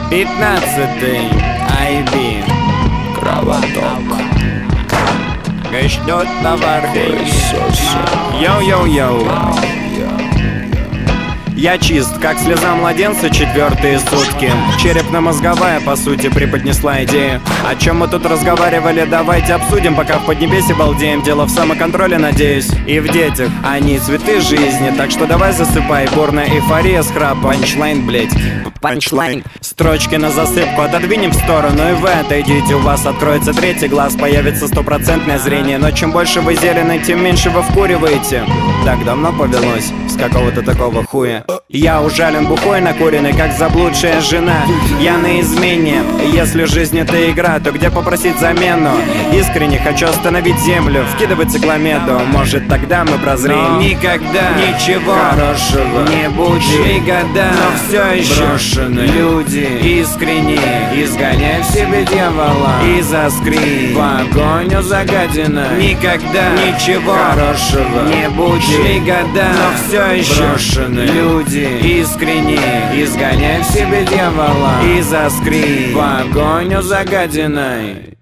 15-й IB Кровоток. Ждет товар. Йоу-йоу-йоу. Я чист, как слеза младенца, четвертые сутки. Черепно-мозговая, по сути, преподнесла идею. О чем мы тут разговаривали, давайте обсудим, пока в Поднебесье балдеем. Дело в самоконтроле, надеюсь, и в детях. Они цветы жизни, так что давай засыпай. Бурная эйфория с храп. Панчлайн, блять. Панчлайн. Строчки на засыпку отодвинем в сторону, и вы отойдите. У вас откроется третий глаз, появится стопроцентное зрение. Но чем больше вы зелены, тем меньше вы вкуриваете. Так давно повелось, с какого-то такого хуя. Я ужален бухой, накуренный, как заблудшая жена. Я на измене. Если жизнь это игра, то где попросить замену? Искренне хочу остановить землю, вкидывать цикломету. Может, тогда мы прозреем. Но никогда ничего хорошего не будет. Шли года, но все еще брошенные люди искренние. Изгоняй в себе дьявола и заскри в огонь загадина. Никогда ничего хорошего не будет. Шли года, но все еще брошенные люди искренние. Изгоняй в себе дьявола и заскри в огонь загадиной.